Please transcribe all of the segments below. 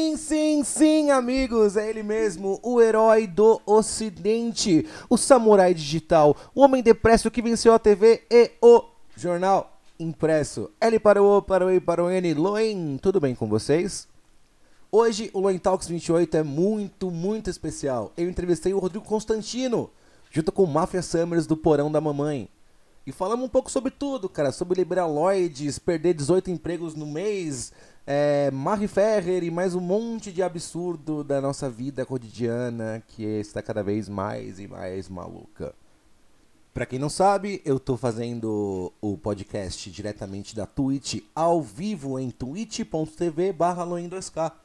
Sim, amigos, é ele mesmo, o herói do Ocidente, o samurai digital, o homem depresso que venceu a TV e o jornal impresso. L para o O, para o E, para o N, Loen, tudo bem com vocês? Hoje o Loen Talks 28 é muito especial. Eu entrevistei o Rodrigo Constantino, junto com o Máfia Summers do Porão da Mamãe. E falamos um pouco sobre tudo, cara, sobre liberaloides, perder 18 empregos no mês, Marie Ferrer e mais um monte de absurdo da nossa vida cotidiana que está cada vez mais e mais maluca. Pra quem não sabe, eu tô fazendo o podcast diretamente da Twitch ao vivo em twitch.tv/loen2k,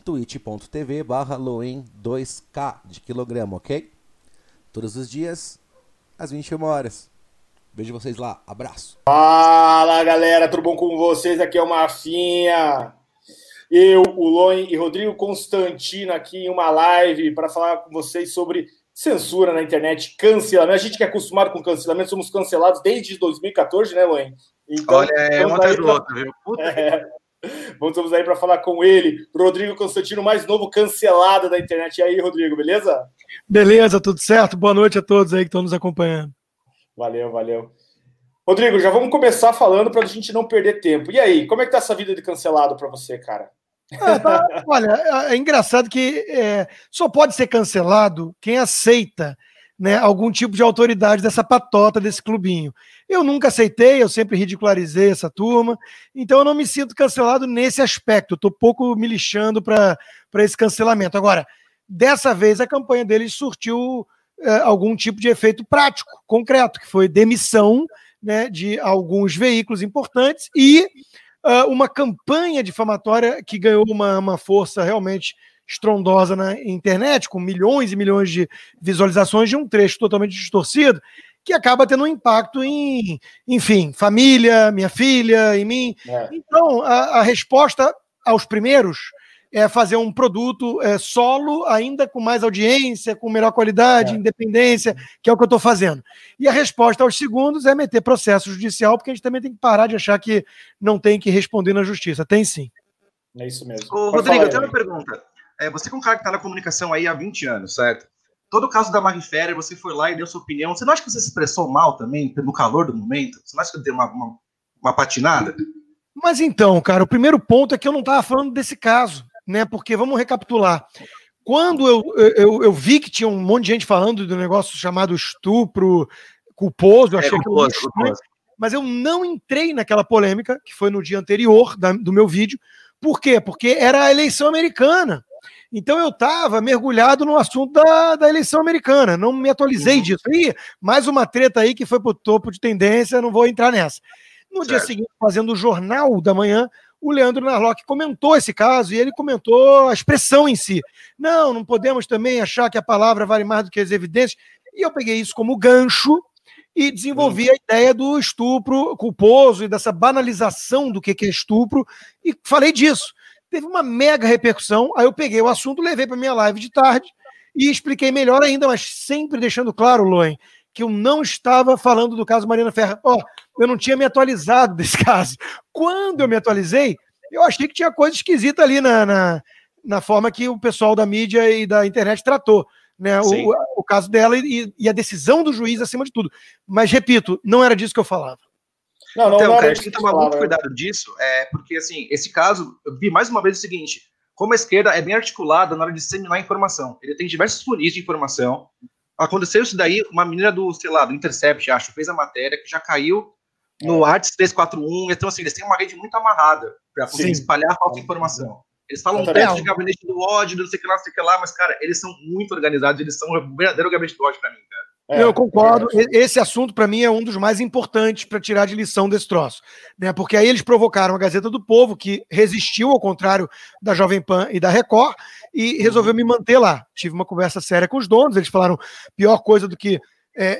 twitch.tv/loen2k de quilograma, ok? Todos os dias, às 21 horas. Vejo vocês lá, abraço. Fala galera, tudo bom com vocês? Aqui é o Mafinha. Eu, o Loen e Rodrigo Constantino aqui em uma live para falar com vocês sobre censura na internet, cancelamento. A gente que é acostumado com cancelamento, somos cancelados desde 2014, né, Loen? Então, olha, um atrás do outro, viu? Vamos aí para falar com ele, Rodrigo Constantino, mais novo cancelado da internet. E aí, Rodrigo, beleza? Beleza, tudo certo? Boa noite a todos aí que estão nos acompanhando. Valeu. Rodrigo, já vamos começar falando para a gente não perder tempo. E aí, como é que tá essa vida de cancelado para você, cara? Olha, é engraçado que só pode ser cancelado quem aceita, né, algum tipo de autoridade dessa patota, desse clubinho. Eu nunca aceitei, eu sempre ridicularizei essa turma, então eu não me sinto cancelado nesse aspecto. Eu estou pouco me lixando para esse cancelamento. Agora, dessa vez a campanha deles surtiu algum tipo de efeito prático, concreto, que foi demissão, né, de alguns veículos importantes e uma campanha difamatória que ganhou uma força realmente estrondosa na internet, com milhões e milhões de visualizações de um trecho totalmente distorcido, que acaba tendo um impacto em, enfim, família, minha filha, em mim. Então, a resposta aos primeiros é fazer um produto solo, ainda com mais audiência, com melhor qualidade, independência, que é o que eu estou fazendo. E a resposta aos segundos é meter processo judicial, porque a gente também tem que parar de achar que não tem que responder na justiça. Tem sim. É isso mesmo. Ô, Rodrigo, eu tenho uma pergunta. Você que é um cara que está na comunicação aí há 20 anos, certo? Todo o caso da Marie Ferrer, você foi lá e deu sua opinião. Você não acha que você se expressou mal também, no calor do momento? Você não acha que deu uma patinada? Mas então, cara, o primeiro ponto é que eu não estava falando desse caso, né? Porque, vamos recapitular, quando eu vi que tinha um monte de gente falando do negócio chamado estupro culposo, eu achei culposo. Mas eu não entrei naquela polêmica, que foi no dia anterior do meu vídeo. Por quê? Porque era a eleição americana. Então eu estava mergulhado no assunto da eleição americana, não me atualizei disso. E mais uma treta aí que foi pro topo de tendência, não vou entrar nessa. No dia seguinte, fazendo o Jornal da Manhã, o Leandro Narlock comentou esse caso e ele comentou a expressão em si. Não podemos também achar que a palavra vale mais do que as evidências. E eu peguei isso como gancho e desenvolvi a ideia do estupro culposo e dessa banalização do que é estupro e falei disso. Teve uma mega repercussão, aí eu peguei o assunto, levei para minha live de tarde e expliquei melhor ainda, mas sempre deixando claro, Loen, que eu não estava falando do caso Mariana Ferrer. Eu não tinha me atualizado desse caso. Quando eu me atualizei, eu achei que tinha coisa esquisita ali na forma que o pessoal da mídia e da internet tratou, né, o caso dela e a decisão do juiz acima de tudo. Mas, repito, não era disso que eu falava. Então, cara, a gente tem que tomar muito cuidado disso, porque, assim, esse caso, eu vi mais uma vez o seguinte, como a esquerda é bem articulada na hora de disseminar informação. Ele tem diversos funis de informação. Aconteceu isso daí, uma menina do Intercept, acho, fez a matéria, que já caiu no Arts 341, então, assim, eles têm uma rede muito amarrada para poder espalhar a falsa informação. Eles falam tanto de gabinete do ódio, não sei o que lá, mas, cara, eles são muito organizados, eles são o verdadeiro gabinete do ódio pra mim, cara. Eu concordo. Esse assunto, para mim, é um dos mais importantes para tirar de lição desse troço, né? Porque aí eles provocaram a Gazeta do Povo, que resistiu, ao contrário da Jovem Pan e da Record, e resolveu me manter lá. Tive uma conversa séria com os donos, eles falaram: pior coisa do que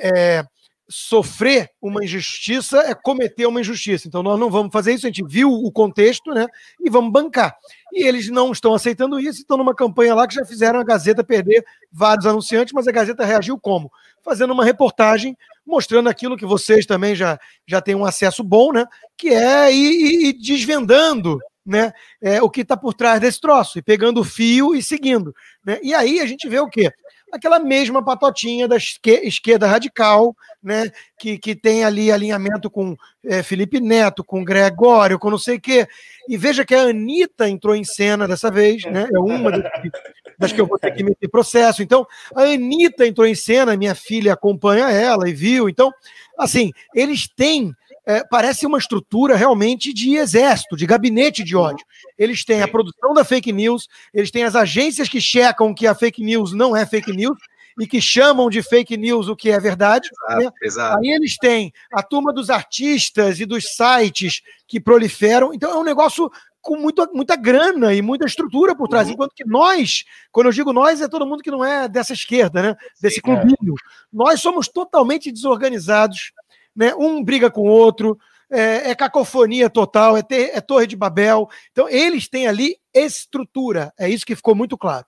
sofrer uma injustiça é cometer uma injustiça. Então nós não vamos fazer isso, a gente viu o contexto, né? E vamos bancar. E eles não estão aceitando isso, estão numa campanha lá que já fizeram a Gazeta perder vários anunciantes, mas a Gazeta reagiu como? Fazendo uma reportagem mostrando aquilo que vocês também já têm um acesso bom, né? Que é ir desvendando né, o que está por trás desse troço, e pegando o fio e seguindo. Né? E aí a gente vê o quê? Aquela mesma patotinha da esquerda radical, né, que tem ali alinhamento com Felipe Neto, com Gregório, com não sei o quê. E veja que a Anitta entrou em cena dessa vez, né, é uma das que eu vou ter que meter processo. Então, a Anitta entrou em cena, minha filha acompanha ela e viu. Então, assim, eles têm... parece uma estrutura realmente de exército, de gabinete de ódio. Eles têm a produção da fake news, eles têm as agências que checam que a fake news não é fake news e que chamam de fake news o que é verdade. Exato, né? exato. Aí eles têm a turma dos artistas e dos sites que proliferam. Então é um negócio com muita grana e muita estrutura por trás. Enquanto que nós, quando eu digo nós, é todo mundo que não é dessa esquerda, né? Desse clubinho. Nós somos totalmente desorganizados. Né? Um briga com o outro, é cacofonia total, é Torre de Babel. Então, eles têm ali estrutura. É isso que ficou muito claro.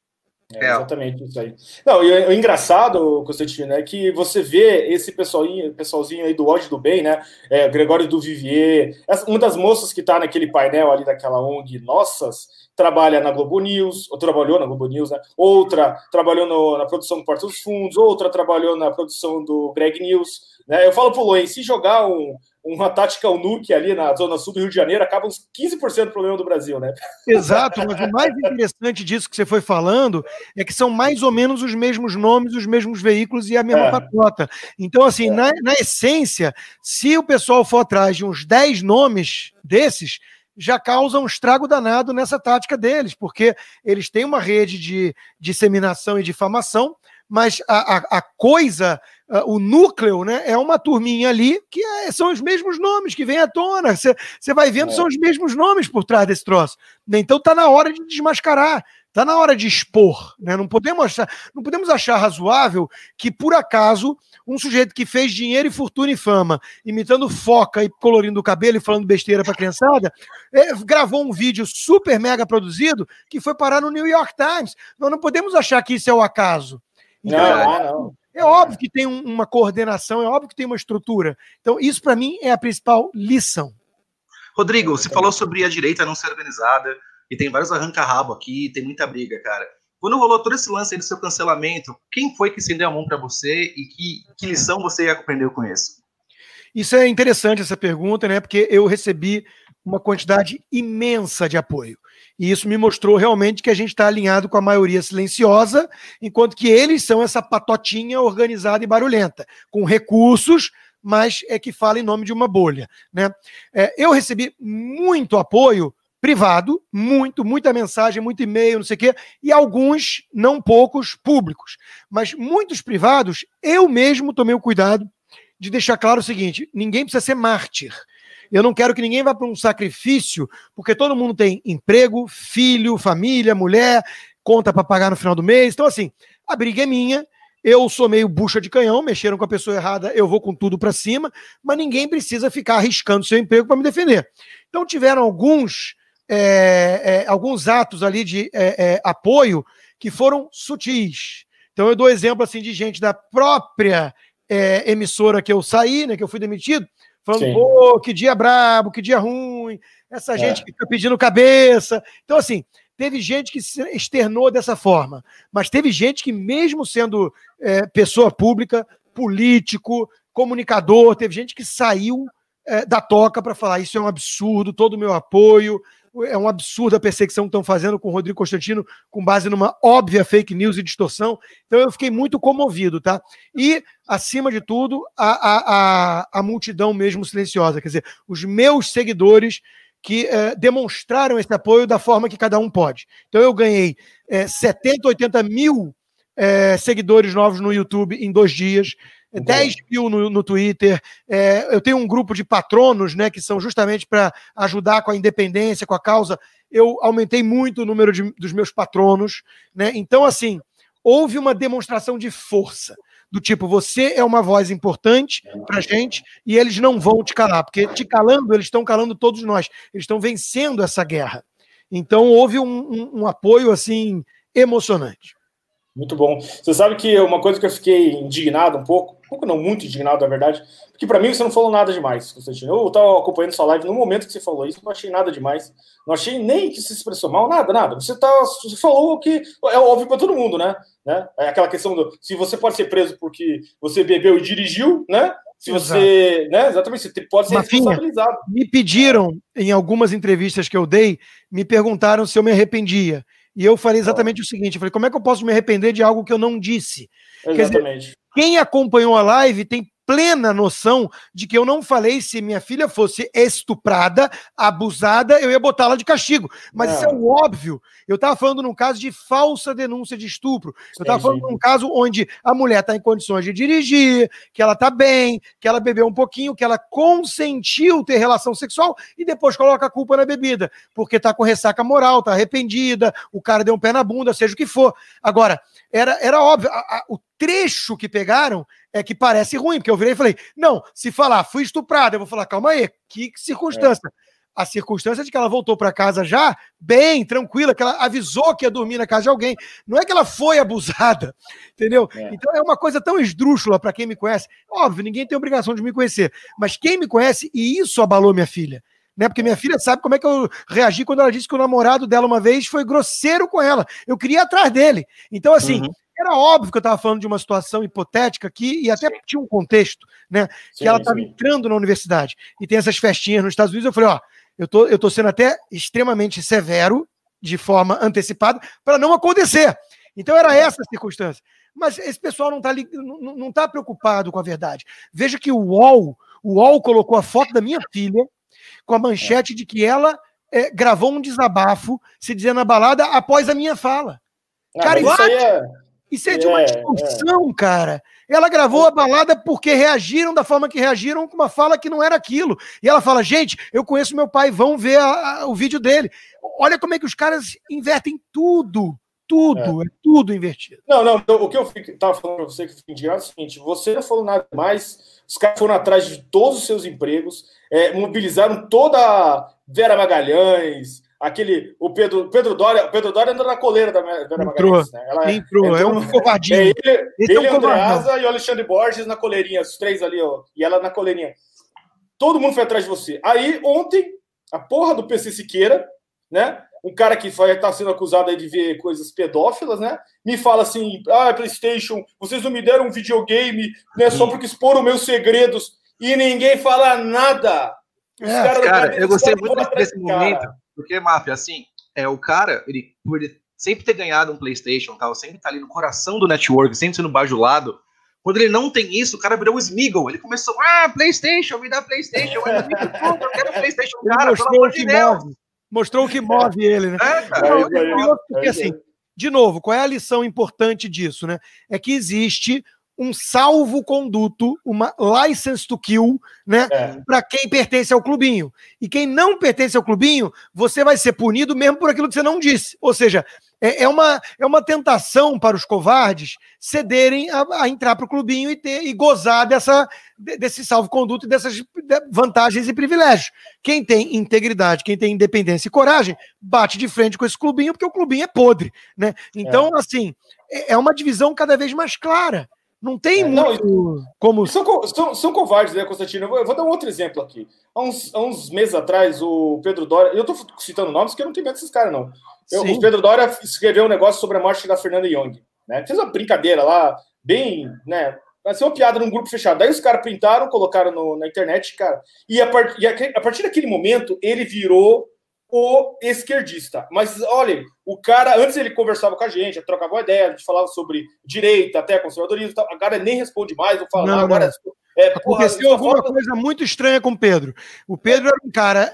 Exatamente isso aí. Não, e o engraçado, Constantino, é que você vê esse pessoalzinho aí do ódio do bem, né? Gregório do Vivier, uma das moças que tá naquele painel ali daquela ONG Nossas, trabalha na Globo News, ou trabalhou na Globo News, né? Outra trabalhou na produção do Porta dos Fundos, outra trabalhou na produção do Greg News. Né? Eu falo pro Loen, se jogar uma tática Nuke ali na zona sul do Rio de Janeiro, acaba uns 15% do problema do Brasil, né? Exato, mas o mais interessante disso que você foi falando é que são mais ou menos os mesmos nomes, os mesmos veículos e a mesma patota. Então, assim, na essência, se o pessoal for atrás de uns 10 nomes desses, já causa um estrago danado nessa tática deles, porque eles têm uma rede de disseminação e difamação, mas a coisa, o núcleo, né, é uma turminha ali que são os mesmos nomes que vêm à tona. Você vai vendo, são os mesmos nomes por trás desse troço. Então tá na hora de desmascarar, tá na hora de expor. Né? Não podemos achar razoável que, por acaso, um sujeito que fez dinheiro e fortuna e fama, imitando foca e colorindo o cabelo e falando besteira pra criançada, gravou um vídeo super mega produzido que foi parar no New York Times. Nós não podemos achar que isso é o acaso. Então, não. É óbvio que tem uma coordenação, é óbvio que tem uma estrutura. Então, isso, para mim, é a principal lição. Rodrigo, você falou sobre a direita não ser organizada, e tem vários arranca-rabo aqui, tem muita briga, cara. Quando rolou todo esse lance aí do seu cancelamento, quem foi que estendeu a mão para você e que lição você aprendeu com isso? Isso é interessante, essa pergunta, né? Porque eu recebi uma quantidade imensa de apoio. E isso me mostrou realmente que a gente está alinhado com a maioria silenciosa, enquanto que eles são essa patotinha organizada e barulhenta, com recursos, mas que fala em nome de uma bolha. Né? Eu recebi muito apoio privado, muita mensagem, muito e-mail, não sei o quê, e alguns, não poucos, públicos. Mas muitos privados, eu mesmo tomei o cuidado de deixar claro o seguinte: ninguém precisa ser mártir. Eu não quero que ninguém vá para um sacrifício, porque todo mundo tem emprego, filho, família, mulher, conta para pagar no final do mês. Então, assim, a briga é minha, eu sou meio bucha de canhão, mexeram com a pessoa errada, eu vou com tudo para cima, mas ninguém precisa ficar arriscando seu emprego para me defender. Então, tiveram alguns atos ali de apoio que foram sutis. Então, eu dou exemplo assim, de gente da própria emissora que eu saí, né, que eu fui demitido, falando, pô, que dia brabo, que dia ruim, essa gente que fica pedindo cabeça. Então, assim, teve gente que se externou dessa forma, mas teve gente que, mesmo sendo pessoa pública, político, comunicador, teve gente que saiu da toca para falar: isso é um absurdo, todo o meu apoio, é um absurdo a perseguição que estão fazendo com o Rodrigo Constantino com base numa óbvia fake news e distorção. Então eu fiquei muito comovido, tá? E, acima de tudo, a multidão mesmo silenciosa, quer dizer, os meus seguidores que demonstraram esse apoio da forma que cada um pode. Então eu ganhei 70, 80 mil seguidores novos no YouTube em 2 dias, 10 mil no Twitter. Eu tenho um grupo de patronos, né, que são justamente para ajudar com a independência, com a causa. Eu aumentei muito o número dos meus patronos, né? Então, assim, houve uma demonstração de força, do tipo: você é uma voz importante para a gente e eles não vão te calar, porque te calando, eles estão calando todos nós. Eles estão vencendo essa guerra. Então, houve um apoio, assim, emocionante. Muito bom. Você sabe que uma coisa que eu fiquei indignado um pouco não, muito indignado, na verdade, porque para mim você não falou nada demais, Constantino. Eu estava acompanhando sua live no momento que você falou isso, não achei nada demais. Não achei nem que se expressou mal, nada. Você falou que é óbvio para todo mundo, né? É aquela questão do se você pode ser preso porque você bebeu e dirigiu, né? Se você, né? Exatamente, você pode ser responsabilizado. Me pediram, em algumas entrevistas que eu dei, me perguntaram se eu me arrependia. E eu falei exatamente o seguinte, eu falei, como é que eu posso me arrepender de algo que eu não disse? Exatamente. Quer dizer, quem acompanhou a live tem plena noção de que eu não falei se minha filha fosse estuprada, abusada, eu ia botá-la de castigo. Mas isso é o óbvio. Eu estava falando num caso de falsa denúncia de estupro. Eu estava falando num caso onde a mulher está em condições de dirigir, que ela está bem, que ela bebeu um pouquinho, que ela consentiu ter relação sexual e depois coloca a culpa na bebida, porque está com ressaca moral, está arrependida, o cara deu um pé na bunda, seja o que for. Agora, era óbvio, o trecho que pegaram é que parece ruim, porque eu virei e falei, não, se falar, fui estuprada, eu vou falar, calma aí, que circunstância? A circunstância de que ela voltou para casa já, bem, tranquila, que ela avisou que ia dormir na casa de alguém, não é que ela foi abusada, entendeu? Então é uma coisa tão esdrúxula para quem me conhece, óbvio, ninguém tem obrigação de me conhecer, mas quem me conhece, e isso abalou minha filha, né? Porque minha filha sabe como é que eu reagi quando ela disse que o namorado dela uma vez foi grosseiro com ela, eu queria ir atrás dele, então assim, era óbvio que eu estava falando de uma situação hipotética aqui e até tinha um contexto, né? Que ela estava entrando na universidade e tem essas festinhas nos Estados Unidos. Eu falei, ó, eu tô sendo até extremamente severo, de forma antecipada, para não acontecer. Então era essa a circunstância. Mas esse pessoal não tá preocupado com a verdade. Veja que o UOL colocou a foto da minha filha com a manchete de que ela gravou um desabafo se dizendo na balada após a minha fala. Cara, isso é de uma discussão, cara. Ela gravou a balada porque reagiram da forma que reagiram com uma fala que não era aquilo. E ela fala, gente, eu conheço meu pai, vão ver o vídeo dele. Olha como é que os caras invertem tudo. É tudo invertido. Não, o que eu estava falando para você que fica indignado é o seguinte, você não falou nada mais, os caras foram atrás de todos os seus empregos, mobilizaram toda a Vera Magalhães, o Pedro Doria anda na coleira da Vera Magalhães. Né? Entrou, é um covardinho. Ele Andreasa e o Alexandre Borges na coleirinha, os três ali, ó, e ela na coleirinha. Todo mundo foi atrás de você. Aí, ontem, a porra do PC Siqueira, né? Um cara que está sendo acusado aí de ver coisas pedófilas, né? Me fala assim, PlayStation, vocês não me deram um videogame, né? Só porque exporam meus segredos e ninguém fala nada. Cara, eu gostei muito desse momento, porque, Máfia, assim, o cara, por ele sempre ter ganhado um PlayStation, tal, sempre tá ali no coração do network, sempre sendo bajulado. Quando ele não tem isso, o cara virou o Smeagol. Ele começou, PlayStation, me dá PlayStation, eu quero PlayStation, cara, pelo amor de Deus. Mostrou o que move ele, né? Porque, assim, de novo, qual é a lição importante disso, né? É que existe um salvo-conduto, uma license to kill, né? Para quem pertence ao clubinho. E quem não pertence ao clubinho, você vai ser punido mesmo por aquilo que você não disse. Ou seja, é uma tentação para os covardes cederem a entrar para o clubinho e gozar desse salvo-conduto e dessas vantagens e privilégios. Quem tem integridade, quem tem independência e coragem, bate de frente com esse clubinho, porque o clubinho é podre, né? Então, assim, é uma divisão cada vez mais clara. Não tem muito como... São covardes, né, Constantino? Eu vou dar um outro exemplo aqui. Há uns meses atrás, o Pedro Doria... Eu tô citando nomes porque eu não tenho medo desses caras, não. O Pedro Doria escreveu um negócio sobre a morte da Fernanda Young. Né? Fez uma brincadeira lá, bem... né? Vai ser uma piada num grupo fechado. Daí os caras printaram, colocaram na internet, cara. E a partir daquele momento, ele virou o esquerdista. Mas, olha, o cara, antes ele conversava com a gente, trocava uma ideia, a gente falava sobre direita, até conservadorismo e tal. Agora nem responde mais, não fala nada. Agora... Aconteceu alguma coisa muito estranha com o Pedro. O Pedro era um cara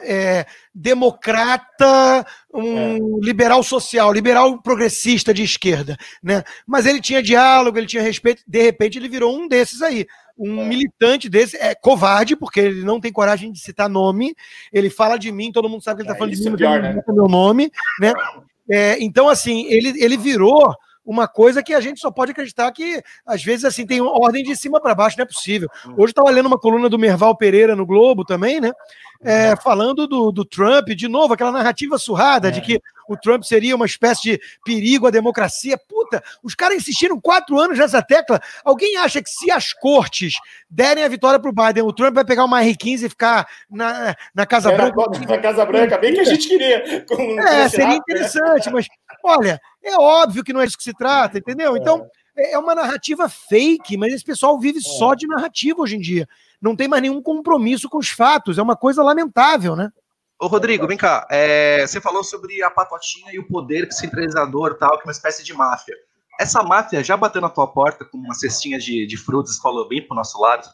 democrata, liberal social, liberal progressista de esquerda, né? Mas ele tinha diálogo, ele tinha respeito, de repente ele virou um desses aí. Militante desse, covarde, porque ele não tem coragem de citar nome, ele fala de mim, todo mundo sabe que ele está falando de mim, mas ele não cita meu nome, né? Então, assim, ele virou uma coisa que a gente só pode acreditar que, às vezes, assim, tem uma ordem de cima para baixo, não é possível. Hoje eu estava lendo uma coluna do Merval Pereira no Globo também, né? falando do Trump, de novo, aquela narrativa surrada de que o Trump seria uma espécie de perigo à democracia. Puta, os caras insistiram 4 anos nessa tecla. Alguém acha que se as cortes derem a vitória pro Biden, o Trump vai pegar uma R15 e ficar na Casa Branca? Na Casa Branca, bem que a gente queria. Seria interessante, mas, olha, é óbvio que não é isso que se trata, entendeu? Então, é uma narrativa fake, mas esse pessoal vive só de narrativa hoje em dia. Não tem mais nenhum compromisso com os fatos. É uma coisa lamentável, né? Ô, Rodrigo, vem cá. Você falou sobre a patotinha e o poder centralizador, tal, que é uma espécie de máfia. Essa máfia já bateu na tua porta com uma cestinha de frutas e falou bem pro nosso lado?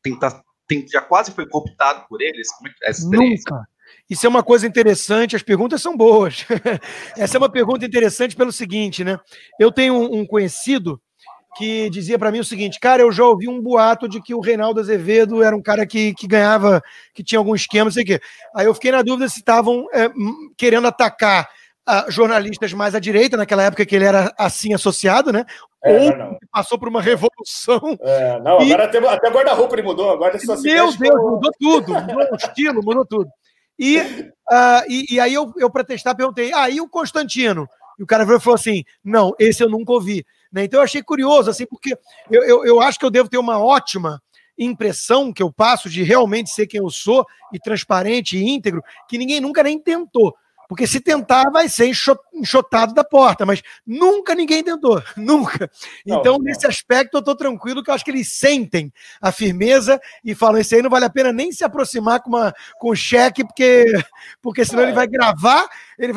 Já quase foi cooptado por eles? Como é que é essa experiência? Nunca. Isso é uma coisa interessante, as perguntas são boas. Essa é uma pergunta interessante pelo seguinte, né? Eu tenho um conhecido que dizia para mim o seguinte: cara, eu já ouvi um boato de que o Reinaldo Azevedo era um cara que ganhava, que tinha algum esquema, não sei o quê. Aí eu fiquei na dúvida se estavam querendo atacar jornalistas mais à direita, naquela época que ele era assim associado, né? Ou passou por uma revolução. Agora até guarda-roupa ele mudou. Agora meu Deus, mudou tudo. Mudou o estilo, mudou tudo. E aí eu para testar, perguntei, e o Constantino? E o cara falou assim, não, esse eu nunca ouvi. Né? Então eu achei curioso, assim, porque eu acho que eu devo ter uma ótima impressão que eu passo de realmente ser quem eu sou, e transparente e íntegro, que ninguém nunca nem tentou. Porque se tentar, vai ser enxotado da porta, mas nunca ninguém tentou, nunca. Então, nesse aspecto, eu estou tranquilo, que eu acho que eles sentem a firmeza e falam, esse aí não vale a pena nem se aproximar com o cheque, porque senão ele vai gravar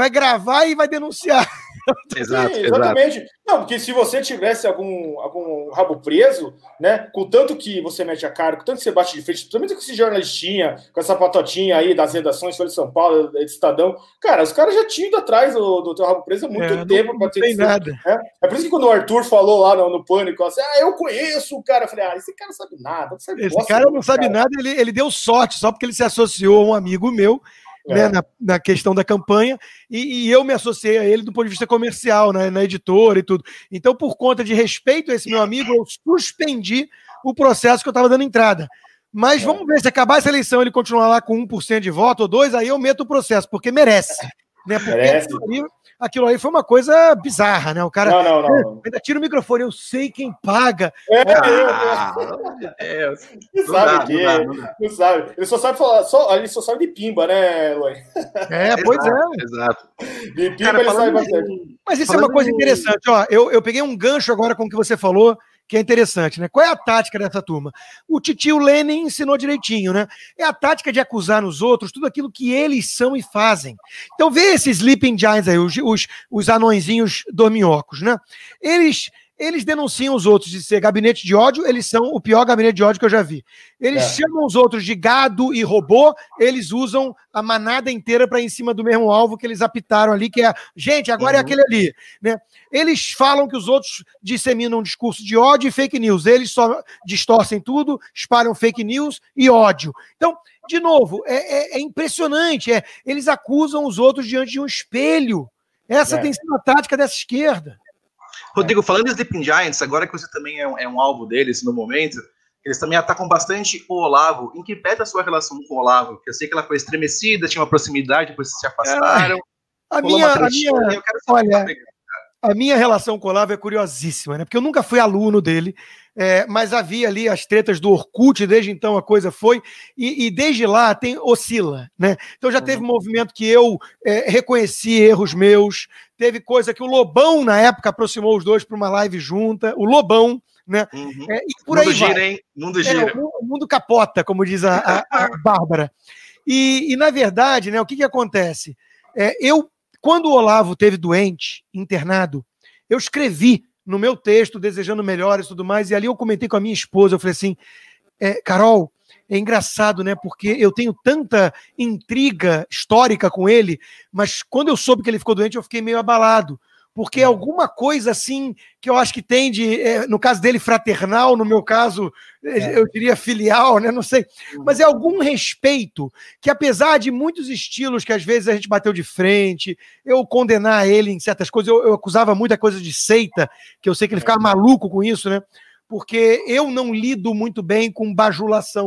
e vai denunciar. Exato, exatamente. Não, porque se você tivesse algum rabo preso, né, com tanto que você mete a cara, com tanto que você bate de frente, principalmente com esse jornalistinha, com essa patotinha aí das redações, Folha de São Paulo, de Estadão, cara, os caras já tinham ido atrás do teu rabo preso há muito tempo. Não tem nada. É por isso que quando o Arthur falou lá no Pânico, assim, eu conheço o cara, eu falei, esse cara não sabe nada. Esse cara não sabe nada, ele deu sorte, só porque ele se associou a um amigo meu, né, na questão da campanha, e eu me associei a ele do ponto de vista comercial, né, na editora e tudo. Então, por conta de respeito a esse meu amigo, eu suspendi o processo que eu estava dando entrada. Mas vamos ver, se acabar essa eleição ele continuar lá com 1% de voto ou 2%, aí eu meto o processo, porque merece. Né? Porque aquilo aí foi uma coisa bizarra, né? O cara ainda tira o microfone, eu sei quem paga. Não sabe. Ele só sabe falar, ele só sabe de pimba, né, Luan? Pois é. Exato. De pimba ele sabe bastante. Mas isso é uma coisa interessante, ó. Eu peguei um gancho agora com o que você falou, que é interessante, né? Qual é a tática dessa turma? O titio Lenin ensinou direitinho, né? É a tática de acusar nos outros tudo aquilo que eles são e fazem. Então vê esses Sleeping Giants aí, os anõezinhos dorminhocos, né? Eles denunciam os outros de ser gabinete de ódio, eles são o pior gabinete de ódio que eu já vi. Eles chamam os outros de gado e robô, eles usam a manada inteira para ir em cima do mesmo alvo que eles apitaram ali, que é, gente, agora é aquele ali. Né? Eles falam que os outros disseminam um discurso de ódio e fake news, eles só distorcem tudo, espalham fake news e ódio. Então, de novo, é impressionante, eles acusam os outros diante de um espelho. Essa tem sido a tática dessa esquerda. Rodrigo, falando em Sleeping Giants, agora que você também é um alvo deles no momento, eles também atacam bastante o Olavo. Em que pese a sua relação com o Olavo? Que eu sei que ela foi estremecida, tinha uma proximidade, depois se afastaram. A minha relação com o Olavo é curiosíssima, né? Porque eu nunca fui aluno dele, mas havia ali as tretas do Orkut, desde então a coisa foi, e desde lá oscila, né? Então já teve movimento que eu reconheci erros meus, teve coisa que o Lobão, na época, aproximou os dois para uma live junta, o Lobão, né? E por aí gira, hein? Mundo gira. O mundo capota, como diz a Bárbara. E, na verdade, né, o que acontece? Quando o Olavo teve doente, internado, eu escrevi no meu texto, desejando melhoras e tudo mais, e ali eu comentei com a minha esposa, eu falei assim, Carol, é engraçado, né, porque eu tenho tanta intriga histórica com ele, mas quando eu soube que ele ficou doente, eu fiquei meio abalado, porque é alguma coisa assim, que eu acho que tem no caso dele, fraternal, no meu caso, eu diria filial, né? Não sei, mas é algum respeito, que apesar de muitos estilos que às vezes a gente bateu de frente, eu condenar ele em certas coisas, eu acusava muita coisa de seita, que eu sei que ele ficava maluco com isso, né? Porque eu não lido muito bem com bajulação.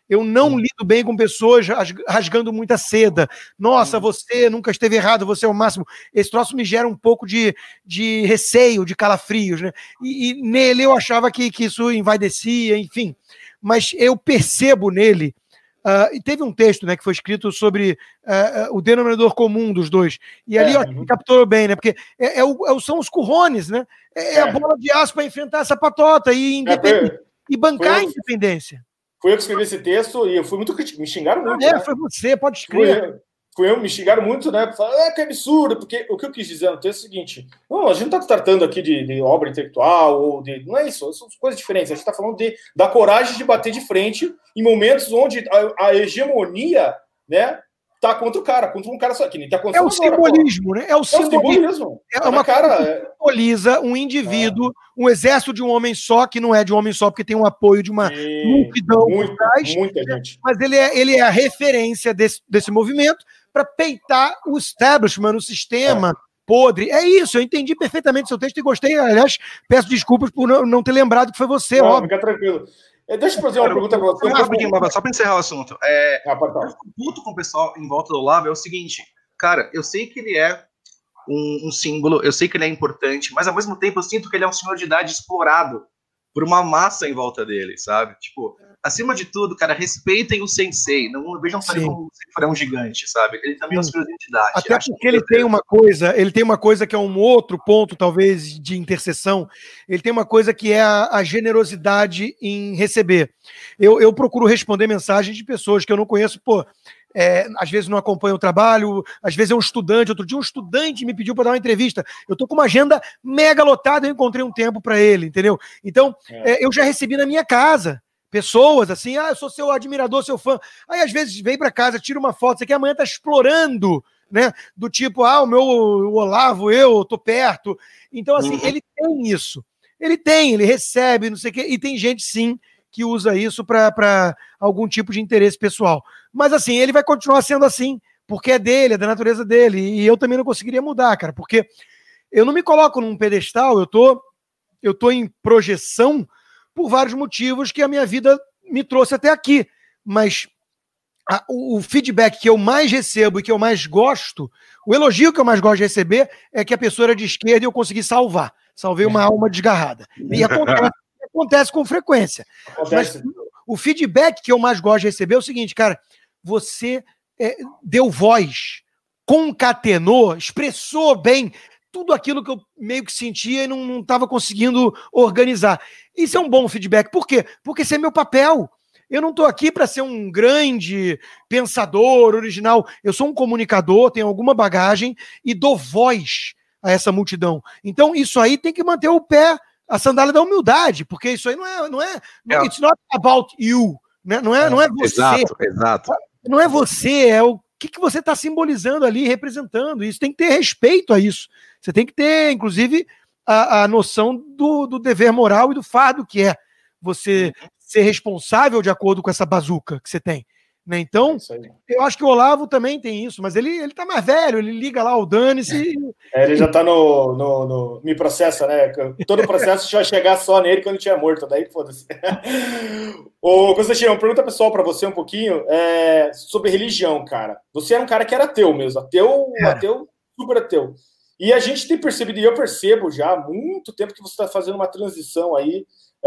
Eu não lido bem com pessoas rasgando muita seda. Nossa, você nunca esteve errado, você é o máximo. Esse troço me gera um pouco de receio, de calafrios, né? E nele eu achava que isso envaidecia, enfim. Mas eu percebo nele. E teve um texto, né, que foi escrito sobre o denominador comum dos dois. E ali capturou bem, né? Porque são os currones, né? É a bola de aço para enfrentar essa patota e bancar a independência. Fui eu que escrevi esse texto e eu fui muito crítico. Me xingaram muito. Né? Foi você, pode escrever. Fui eu, me xingaram muito, né? Falaram, que absurdo, porque o que eu quis dizer no texto é o seguinte: não, a gente não está tratando aqui de obra intelectual, ou não é isso, são coisas diferentes. A gente está falando da coragem de bater de frente em momentos onde a hegemonia, né, tá contra um cara só aqui. Tá é o simbolismo, né? É o simbolismo. É uma cara que simboliza um indivíduo, um exército de um homem só, que não é de um homem só, porque tem um apoio de uma multidão por trás. Muita gente. Mas ele é a referência desse movimento para peitar o establishment, o sistema podre. É isso, eu entendi perfeitamente o seu texto e gostei. Aliás, peço desculpas por não ter lembrado que foi você. Não, fica tranquilo. Deixa eu fazer uma pergunta para você. Só para encerrar o assunto. Eu fico puto com o pessoal em volta do Olavo. É o seguinte, cara, eu sei que ele é um símbolo, eu sei que ele é importante, mas ao mesmo tempo eu sinto que ele é um senhor de idade explorado por uma massa em volta dele, sabe? Tipo, acima de tudo, cara, respeitem o sensei, não vejam só ele como se um gigante, sabe? Ele também é um senhor de idade. Até porque ele tem uma coisa que é um outro ponto, talvez, de interseção. Ele tem uma coisa que é a generosidade em receber. Eu procuro responder mensagens de pessoas que eu não conheço, às vezes não acompanha o trabalho, às vezes é um estudante. Outro dia um estudante me pediu para dar uma entrevista. Eu tô com uma agenda mega lotada, eu encontrei um tempo para ele, entendeu? Então, eu já recebi na minha casa pessoas assim, eu sou seu admirador, seu fã. Aí às vezes vem para casa, tira uma foto, você que amanhã tá explorando, né? Do tipo, o Olavo, eu tô perto. Então, assim, ele tem isso. Ele recebe, não sei o quê, e tem gente, sim, que usa isso para algum tipo de interesse pessoal. Mas, assim, ele vai continuar sendo assim, porque é dele, é da natureza dele. E eu também não conseguiria mudar, cara, porque eu não me coloco num pedestal, eu tô em projeção por vários motivos que a minha vida me trouxe até aqui. Mas o feedback que eu mais recebo e que eu mais gosto, o elogio que eu mais gosto de receber é que a pessoa era de esquerda e eu consegui salvar. Salvei uma alma desgarrada. E acontece com frequência. Mas o feedback que eu mais gosto de receber é o seguinte, cara, você deu voz, concatenou, expressou bem tudo aquilo que eu meio que sentia e não estava conseguindo organizar. Isso é um bom feedback. Por quê? Porque esse é meu papel. Eu não estou aqui para ser um grande pensador original. Eu sou um comunicador, tenho alguma bagagem e dou voz a essa multidão. Então, isso aí tem que manter o pé, a sandália da humildade, porque isso aí não é it's not about you, né? Não é você. Exato. Não é você, é o que você está simbolizando ali, representando. Isso tem que ter respeito a isso. Você tem que ter, inclusive, a noção do dever moral e do fardo que é você ser responsável de acordo com essa bazuca que você tem. Né? Então, eu acho que o Olavo também tem isso, mas ele tá mais velho, ele liga lá o dane-se. Ele já tá no Me Processa, né? Todo o processo vai chegar só nele quando tiver morto, daí foda-se. Ô, Constantino, uma pergunta pessoal para você um pouquinho sobre religião, cara. Você era um cara que era ateu mesmo, ateu, super ateu. E a gente tem percebido, e eu percebo já há muito tempo que você está fazendo uma transição aí.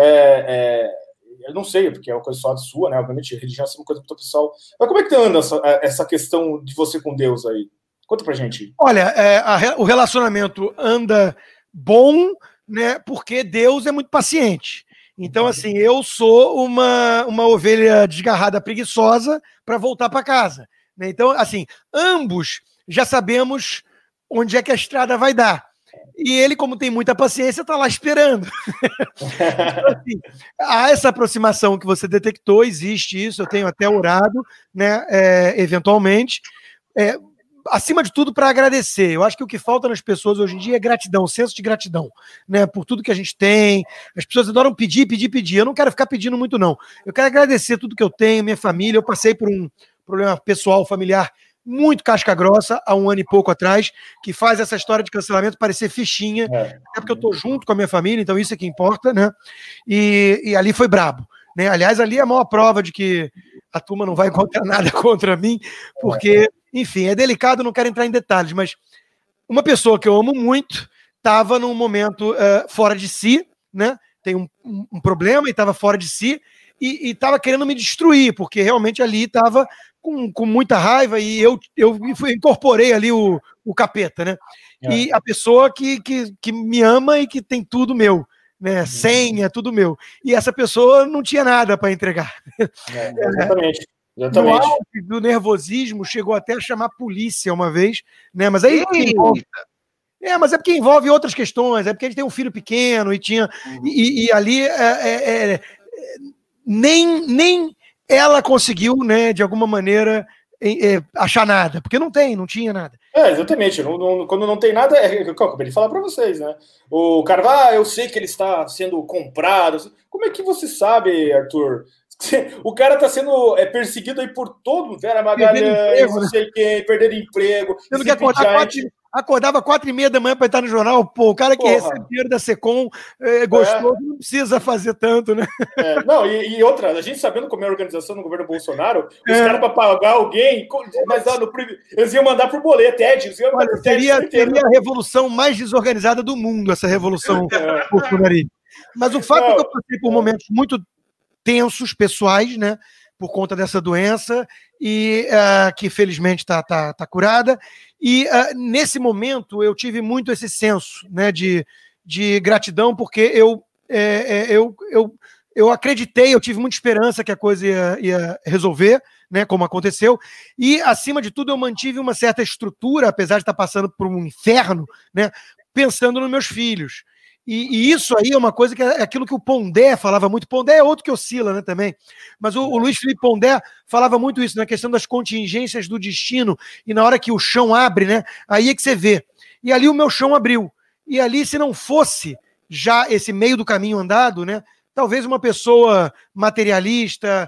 Eu não sei, porque é uma coisa só sua, né? Obviamente, religião é uma coisa muito pessoal. Mas como é que anda essa questão de você com Deus aí? Conta pra gente. Olha, o relacionamento anda bom, né? Porque Deus é muito paciente. Então, assim, eu sou uma ovelha desgarrada, preguiçosa, para voltar para casa. Né? Então, assim, ambos já sabemos onde é que a estrada vai dar. E ele, como tem muita paciência, está lá esperando. Então, assim, há essa aproximação que você detectou, existe isso, eu tenho até orado, né, eventualmente. Acima de tudo, para agradecer. Eu acho que o que falta nas pessoas hoje em dia é gratidão, senso de gratidão, né, por tudo que a gente tem. As pessoas adoram pedir. Eu não quero ficar pedindo muito, não. Eu quero agradecer tudo que eu tenho, minha família. Eu passei por um problema pessoal, familiar, muito casca grossa, há 1 ano e pouco atrás, que faz essa história de cancelamento parecer fichinha, até porque eu tô junto com a minha família, então isso é que importa, né? E ali foi brabo, né? Aliás, ali é a maior prova de que a turma não vai encontrar nada contra mim, porque, enfim, é delicado, não quero entrar em detalhes, mas uma pessoa que eu amo muito estava num momento fora de si, né? Tem um problema e estava fora de si e estava querendo me destruir, porque realmente ali estava com muita raiva e eu incorporei ali o capeta, né? E a pessoa que me ama e que tem tudo meu, né? Senha, tudo meu. E essa pessoa não tinha nada para entregar. Exatamente. No auge do nervosismo, chegou até a chamar a polícia uma vez, né? Mas aí mas é porque envolve outras questões, é porque a gente tem um filho pequeno e tinha. E ali nem ela conseguiu, né, de alguma maneira, achar nada, porque não tinha nada. Exatamente. Quando não tem nada, eu acabei de falar para vocês, né? O cara, eu sei que ele está sendo comprado. Como é que você sabe, Arthur? O cara está sendo perseguido aí por todo Vera Magalhães, não sei quem, perder emprego. Você não quer acordava 4h30 da manhã para estar no jornal, pô, o cara que recebe dinheiro da Secom gostoso, não precisa fazer tanto, né? Não, e outra, a gente sabendo como é a organização no governo Bolsonaro, os caras para pagar alguém, mas eles iam mandar por boleto, seria a revolução mais desorganizada do mundo, essa revolução bolsonarista. Mas o fato é que eu passei por momentos muito tensos, pessoais, né, por conta dessa doença, e que felizmente está curada, e nesse momento eu tive muito esse senso, né, de gratidão, porque eu acreditei, eu tive muita esperança que a coisa ia resolver, né, como aconteceu, e acima de tudo eu mantive uma certa estrutura, apesar de estar passando por um inferno, né, pensando nos meus filhos. E isso aí é uma coisa que é aquilo que o Pondé falava muito. Pondé é outro que oscila, né, também. Mas o Luiz Felipe Pondé falava muito isso, na questão das contingências do destino. E na hora que o chão abre, né, aí é que você vê. E ali o meu chão abriu. E ali, se não fosse já esse meio do caminho andado, né, talvez uma pessoa materialista,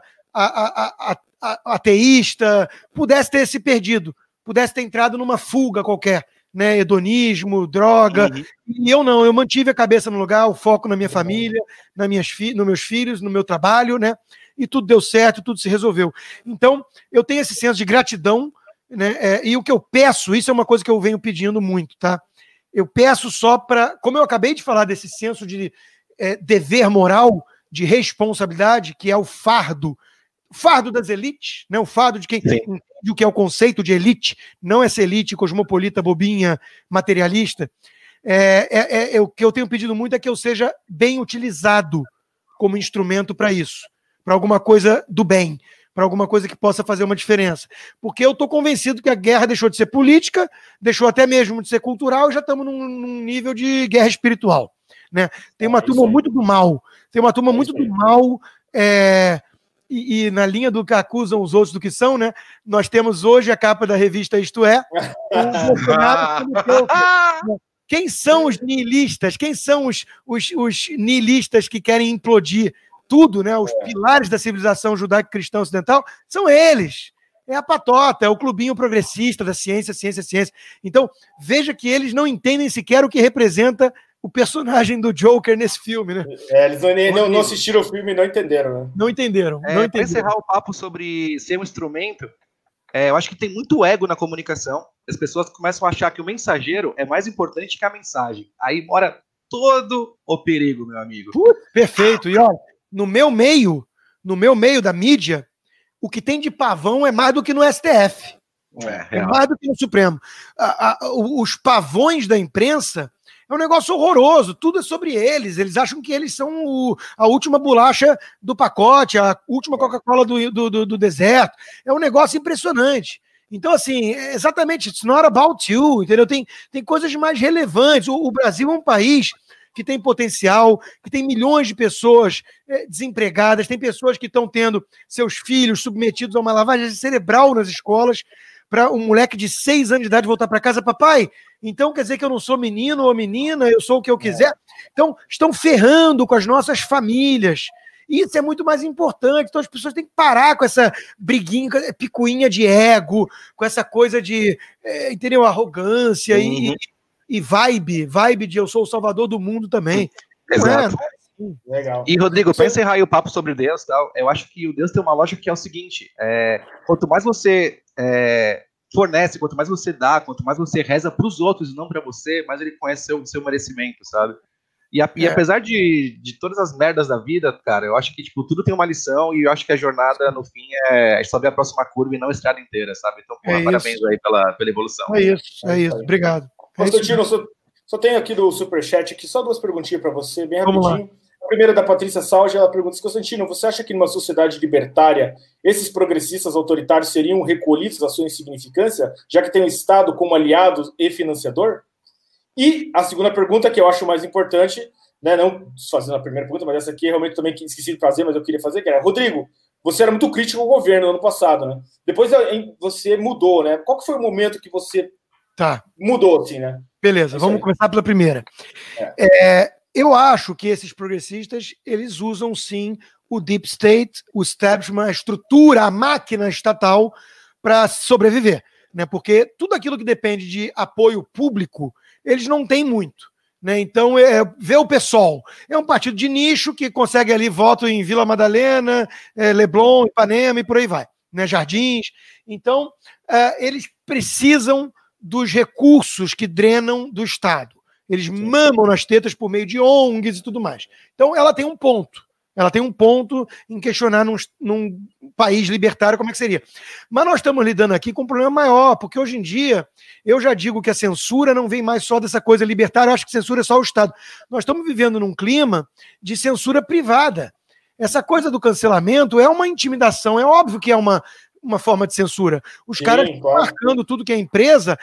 ateísta, pudesse ter se perdido, pudesse ter entrado numa fuga qualquer. Né, hedonismo, droga, e eu não, eu mantive a cabeça no lugar, o foco na minha família, nos meus filhos, no meu trabalho, né, e tudo deu certo, tudo se resolveu. Então, eu tenho esse senso de gratidão, né, e o que eu peço, isso é uma coisa que eu venho pedindo muito, tá? Eu peço só para, como eu acabei de falar desse senso de dever moral, de responsabilidade, que é o fardo das elites, né? O fardo de quem entende o que é o conceito de elite, não essa elite cosmopolita, bobinha, materialista. O que eu tenho pedido muito é que eu seja bem utilizado como instrumento para isso, para alguma coisa do bem, para alguma coisa que possa fazer uma diferença. Porque eu estou convencido que a guerra deixou de ser política, deixou até mesmo de ser cultural, e já estamos num nível de guerra espiritual. Né? Tem uma turma muito do mal, E na linha do que acusam os outros do que são, né? Nós temos hoje a capa da revista Isto É. Quem são os nihilistas? Quem são os nihilistas que querem implodir tudo, né? Os pilares da civilização judaico-cristã ocidental são eles. É a patota, é o clubinho progressista da ciência. Então, veja que eles não entendem sequer o que representa o personagem do Joker nesse filme, né? Eles não assistiram o filme e não entenderam, né? Não entenderam. Para encerrar o papo sobre ser um instrumento, eu acho que tem muito ego na comunicação. As pessoas começam a achar que o mensageiro é mais importante que a mensagem. Aí mora todo o perigo, meu amigo. Perfeito. E olha, no meu meio da mídia, o que tem de pavão é mais do que no STF. É mais do que no Supremo. Os pavões da imprensa é um negócio horroroso, tudo é sobre eles. Eles acham que eles são a última bolacha do pacote, a última Coca-Cola do deserto. É um negócio impressionante. Então, assim, exatamente, it's not about you, entendeu? Tem coisas mais relevantes. O Brasil é um país que tem potencial, que tem milhões de pessoas desempregadas, tem pessoas que estão tendo seus filhos submetidos a uma lavagem cerebral nas escolas, para um moleque de 6 anos de idade voltar para casa, papai, então quer dizer que eu não sou menino ou menina, eu sou o que eu quiser. Então, estão ferrando com as nossas famílias. Isso é muito mais importante. Então, as pessoas têm que parar com essa briguinha, picuinha de ego, com essa coisa de, entendeu, arrogância e vibe de eu sou o salvador do mundo também. Exato. Legal. E, Rodrigo, para encerrar aí o papo sobre Deus, tal, eu acho que o Deus tem uma lógica que é o seguinte, quanto mais você fornece, quanto mais você dá, quanto mais você reza para os outros e não para você, mais ele conhece seu merecimento, sabe? E apesar de todas as merdas da vida, cara, eu acho que tipo, tudo tem uma lição e eu acho que a jornada, no fim, é só ver a próxima curva e não a estrada inteira, sabe? Então, parabéns aí pela evolução. É isso. Obrigado. Constantino, só tenho aqui do Superchat aqui só 2 perguntinhas para você, bem rapidinho. A primeira é da Patrícia Salge, ela pergunta: Constantino, você acha que numa sociedade libertária esses progressistas autoritários seriam recolhidos à sua insignificância, já que tem o Estado como aliado e financiador? E a segunda pergunta, que eu acho mais importante, né, não fazendo a primeira pergunta, mas essa aqui realmente também esqueci de fazer, mas eu queria fazer, que era: Rodrigo, você era muito crítico ao governo no ano passado, né? Depois você mudou, né? Qual que foi o momento que você mudou, assim, né? Beleza, vamos começar pela primeira. Eu acho que esses progressistas, eles usam, sim, o deep state, o establishment, a estrutura, a máquina estatal para sobreviver, né? Porque tudo aquilo que depende de apoio público, eles não têm muito, né? Então, vê o PSOL. É um partido de nicho que consegue ali voto em Vila Madalena, Leblon, Ipanema e por aí vai, né? Jardins. Então, eles precisam dos recursos que drenam do Estado. Eles mamam nas tetas por meio de ONGs e tudo mais. Então, ela tem um ponto. Ela tem um ponto em questionar num país libertário como é que seria. Mas nós estamos lidando aqui com um problema maior, porque hoje em dia, eu já digo que a censura não vem mais só dessa coisa libertária, eu acho que censura é só o Estado. Nós estamos vivendo num clima de censura privada. Essa coisa do cancelamento é uma intimidação, é óbvio que é uma forma de censura. Os caras estão marcando tudo que é empresa,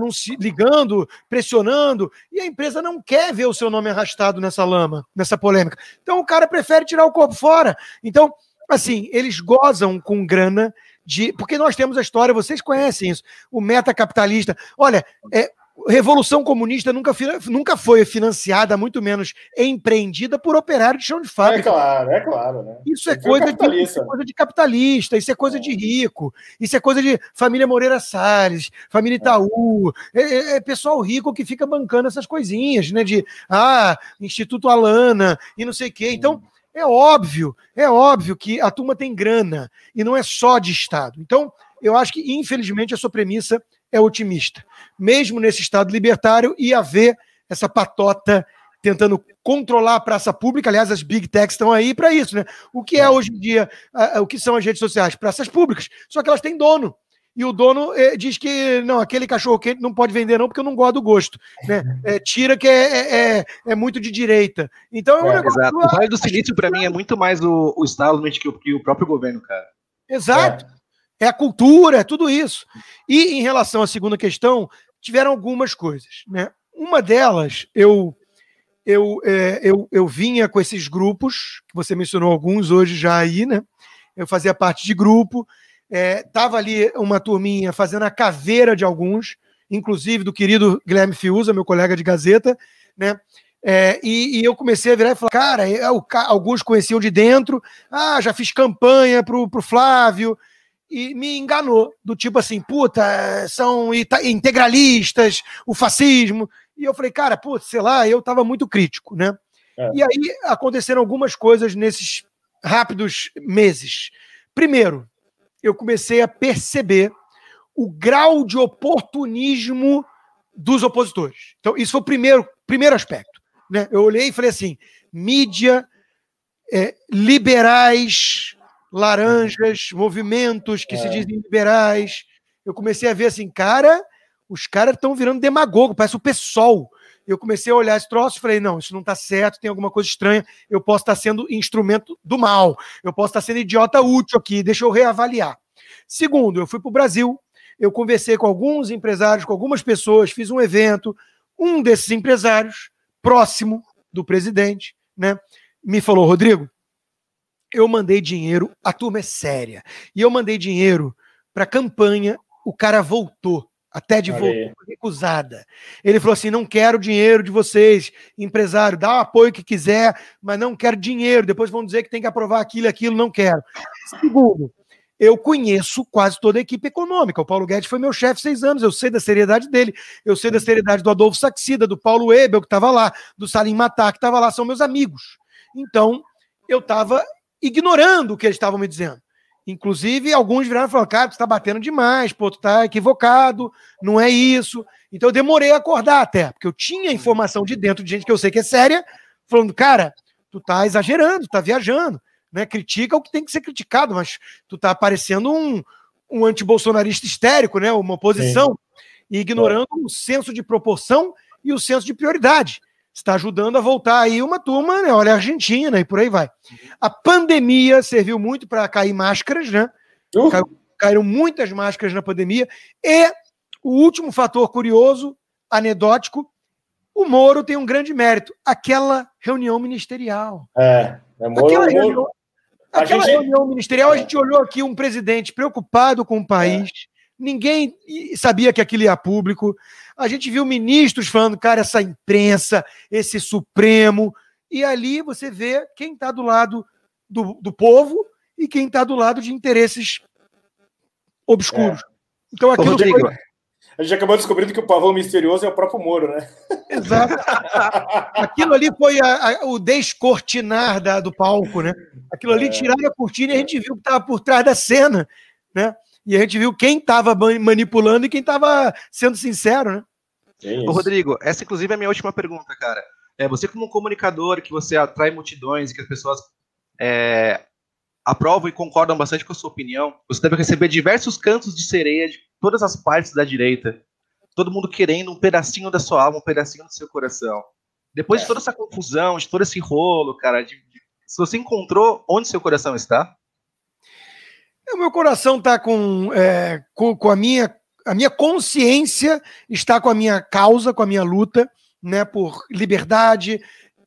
ligando, pressionando, e a empresa não quer ver o seu nome arrastado nessa lama, nessa polêmica. Então o cara prefere tirar o corpo fora. Então, assim, eles gozam com grana porque nós temos a história, vocês conhecem isso, o metacapitalista. Olha, Revolução Comunista nunca foi financiada, muito menos empreendida por operário de chão de fábrica. É claro, né? Isso é coisa de capitalista, isso é coisa de rico, isso é coisa de família Moreira Salles, família Itaú, pessoal rico que fica bancando essas coisinhas, né? Instituto Alana e não sei o quê. Então, é óbvio que a turma tem grana e não é só de Estado. Então, eu acho que, infelizmente, a sua premissa é otimista. Mesmo nesse Estado libertário, ia haver essa patota tentando controlar a praça pública. Aliás, as big techs estão aí para isso, né? O que é hoje em dia, o que são as redes sociais? Praças públicas. Só que elas têm dono. E o dono diz que não, aquele cachorro quente não pode vender não, porque eu não gosto do gosto. Né? Tira que é muito de direita. Então é um negócio... Exato. O Vale do Silício, para mim, é muito mais o establishment que o próprio governo, cara. Exato. É a cultura, é tudo isso. E em relação à segunda questão, tiveram algumas coisas, né? Uma delas, eu vinha com esses grupos, que você mencionou alguns hoje já aí, né? Eu fazia parte de grupo, tava ali uma turminha fazendo a caveira de alguns, inclusive do querido Guilherme Fiuza, meu colega de Gazeta, né? E eu comecei a virar e falar, cara, alguns conheciam de dentro, já fiz campanha pro Flávio, e me enganou, do tipo assim, puta, são integralistas, o fascismo. E eu falei, cara, sei lá, eu tava muito crítico, né? E aí aconteceram algumas coisas nesses rápidos meses. Primeiro, eu comecei a perceber o grau de oportunismo dos opositores. Então, isso foi o primeiro aspecto, né? Eu olhei e falei assim, mídia, liberais, laranjas, movimentos que se dizem liberais. Eu comecei a ver assim, os caras estão virando demagogo, parece o PSOL. Eu comecei a olhar esse troço e falei, não, isso não está certo, tem alguma coisa estranha, eu posso estar sendo instrumento do mal, eu posso estar sendo idiota útil aqui, deixa eu reavaliar. Segundo, eu fui para o Brasil, eu conversei com alguns empresários, com algumas pessoas, fiz um evento, um desses empresários, próximo do presidente, né, me falou, Rodrigo, eu mandei dinheiro, a turma é séria, e eu mandei dinheiro para a campanha, o cara voltou, até de volta recusada. Ele falou assim, não quero dinheiro de vocês, empresário, dá o apoio que quiser, mas não quero dinheiro, depois vão dizer que tem que aprovar aquilo, não quero. Segundo, eu conheço quase toda a equipe econômica, o Paulo Guedes foi meu chefe 6 anos, eu sei da seriedade dele, eu sei da seriedade do Adolfo Saxida, do Paulo Ebel, que estava lá, do Salim Matar, que estava lá, são meus amigos. Então, eu estava ignorando o que eles estavam me dizendo. Inclusive, alguns viraram e falaram, cara, tu tá batendo demais, pô, tu tá equivocado, não é isso. Então, eu demorei a acordar até, porque eu tinha informação de dentro de gente que eu sei que é séria, falando, cara, tu tá exagerando, tu tá viajando, né? Critica o que tem que ser criticado, mas tu tá parecendo um antibolsonarista histérico, né? Uma oposição, e ignorando o senso de proporção e o senso de prioridade. Está ajudando a voltar aí uma turma, né? Olha a Argentina e por aí vai. A pandemia serviu muito para cair máscaras, né? Caíram muitas máscaras na pandemia. E o último fator curioso, anedótico, o Moro tem um grande mérito. Aquela reunião ministerial. Aquela reunião ministerial, a gente olhou aqui um presidente preocupado com o país. Ninguém sabia que aquilo ia a público. A gente viu ministros falando, cara, essa imprensa, esse Supremo. E ali você vê quem está do lado do povo e quem está do lado de interesses obscuros. Então aquilo foi... A gente acabou descobrindo que o pavão misterioso é o próprio Moro, né? Exato. Aquilo ali foi o descortinar do palco, né? Aquilo ali, tiraram a cortina e a gente viu que estava por trás da cena, né? E a gente viu quem estava manipulando e quem estava sendo sincero, né? Ô, Rodrigo, essa inclusive é a minha última pergunta, cara. Você como comunicador, que você atrai multidões e que as pessoas aprovam e concordam bastante com a sua opinião, você deve receber diversos cantos de sereia de todas as partes da direita, todo mundo querendo um pedacinho da sua alma, um pedacinho do seu coração. Depois de toda essa confusão, de todo esse rolo, cara, se você encontrou onde seu coração está? O meu coração está com a minha consciência, está com a minha causa, com a minha luta, né, por liberdade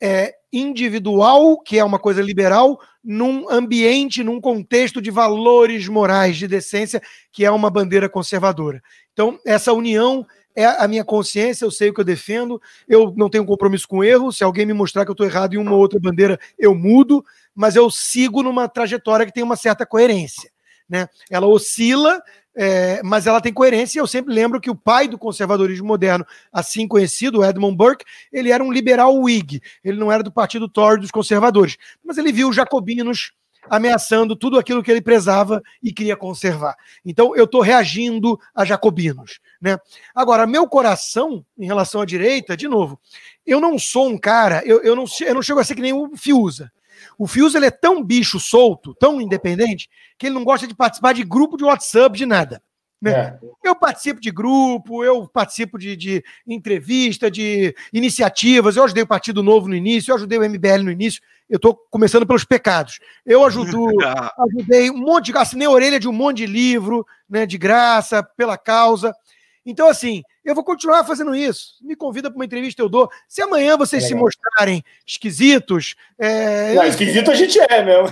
individual, que é uma coisa liberal, num ambiente, num contexto de valores morais, de decência, que é uma bandeira conservadora. Então, essa união é a minha consciência, eu sei o que eu defendo, eu não tenho compromisso com erro, se alguém me mostrar que eu estou errado em uma ou outra bandeira, eu mudo, mas eu sigo numa trajetória que tem uma certa coerência. Né? Ela oscila, mas ela tem coerência, e eu sempre lembro que o pai do conservadorismo moderno, assim conhecido, Edmund Burke, ele era um liberal Whig, ele não era do partido Tory dos conservadores, mas ele viu os jacobinos ameaçando tudo aquilo que ele prezava e queria conservar. Então eu estou reagindo a jacobinos. Né? Agora, meu coração, em relação à direita, de novo, eu não sou um cara, eu não chego a ser que nem o Fiuza. O Fiuza, ele é tão bicho solto, tão independente, que ele não gosta de participar de grupo de WhatsApp, de nada. Né? Eu participo de grupo, eu participo de entrevista, de iniciativas, eu ajudei o Partido Novo no início, eu ajudei o MBL no início, eu estou começando pelos pecados. Eu ajudei um monte de... assinei a orelha de um monte de livro, né, de graça, pela causa. Então, assim, eu vou continuar fazendo isso. Me convida para uma entrevista, eu dou. Se amanhã vocês se mostrarem esquisitos... esquisito a gente é mesmo.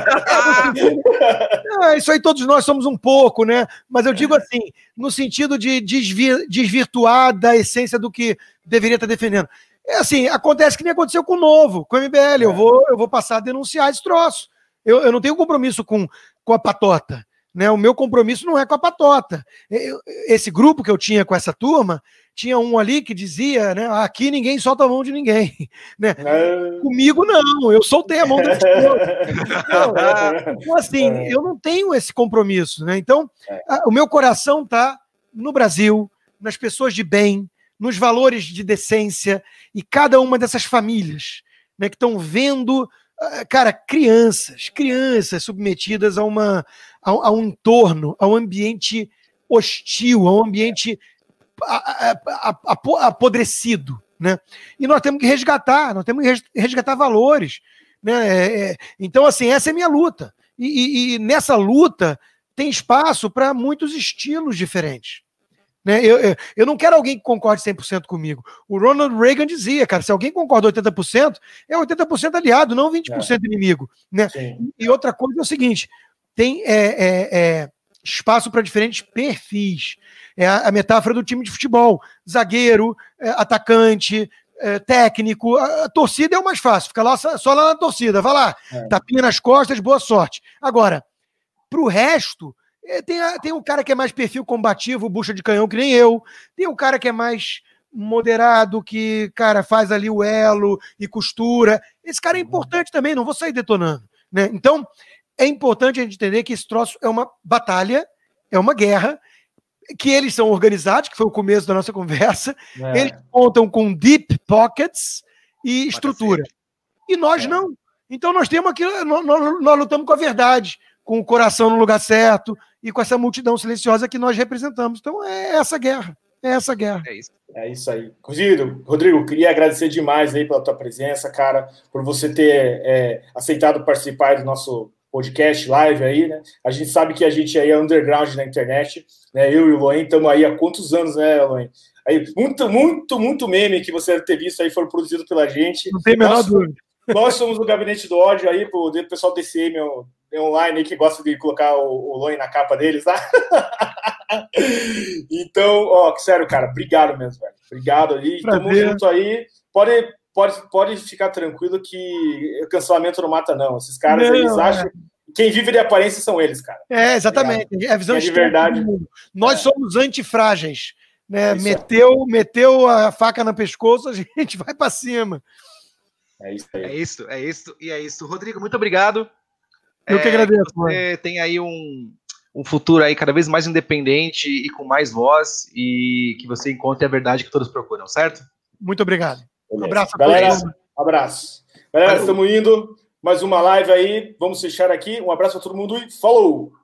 Isso aí todos nós somos um pouco, né? Mas eu digo assim, no sentido de desvirtuar da essência do que deveria estar defendendo. Assim, acontece que nem aconteceu com o Novo, com o MBL. Eu vou passar a denunciar esse troço. Eu não tenho compromisso com a patota. Né, o meu compromisso não é com a patota. Esse grupo que eu tinha com essa turma, tinha um ali que dizia, né, aqui ninguém solta a mão de ninguém. Né? Comigo não, eu soltei a mão do Então, assim, eu não tenho esse compromisso. Né? Então, o meu coração está no Brasil, nas pessoas de bem, nos valores de decência, e cada uma dessas famílias, né, que estão vendo... Cara, crianças submetidas a um entorno, a um ambiente hostil, a um ambiente apodrecido, né? E nós temos que resgatar valores, né? Então, assim, essa é a minha luta. E nessa luta tem espaço para muitos estilos diferentes. Né? Eu não quero alguém que concorde 100% comigo. O Ronald Reagan dizia, cara, se alguém concorda 80%, é 80% aliado, não 20% inimigo. Né? E outra coisa é o seguinte, tem espaço para diferentes perfis. É a metáfora do time de futebol. Zagueiro, atacante, técnico. A torcida é o mais fácil, fica lá só lá na torcida. Vai lá, tapinha nas costas, boa sorte. Agora, para o resto... Tem o cara que é mais perfil combativo, bucha de canhão, que nem eu. Tem o cara que é mais moderado, que, cara, faz ali o elo e costura. Esse cara é importante também, não vou sair detonando, né? Então, é importante a gente entender que esse troço é uma batalha, é uma guerra, que eles são organizados, que foi o começo da nossa conversa, eles contam com deep pockets e estrutura. E nós não. Então nós temos aqui, nós lutamos com a verdade, com o coração no lugar certo e com essa multidão silenciosa que nós representamos. Então é essa guerra. É essa guerra. É isso aí. Rodrigo, queria agradecer demais aí pela tua presença, cara, por você ter aceitado participar do nosso podcast live aí, né? A gente sabe que a gente aí é underground na internet, né? Eu e o Loen estamos aí há quantos anos, né, Loen? Aí, muito meme que você deve ter visto aí foram produzidos pela gente. Não tem a menor dúvida. Nós somos o Gabinete do Ódio aí, pro pessoal DCM online aí que gosta de colocar o Loen na capa deles, tá? Então, sério, cara, obrigado mesmo, velho. Obrigado ali. Tamo junto aí. Pode ficar tranquilo que o cancelamento não mata, não. Esses caras, eles acham... Quem vive de aparência são eles, cara. Exatamente. Tá, é a visão de verdade. Nós somos antifrágeis. Né? Meteu a faca no pescoço, a gente vai para cima. É isso aí. É isso. Rodrigo, muito obrigado. Eu que agradeço. Você tem aí um futuro aí cada vez mais independente e com mais voz e que você encontre a verdade que todos procuram, certo? Muito obrigado. Beleza. Um abraço a todos. Galera, abraço. Galera, estamos indo. Mais uma live aí. Vamos fechar aqui. Um abraço a todo mundo e falou!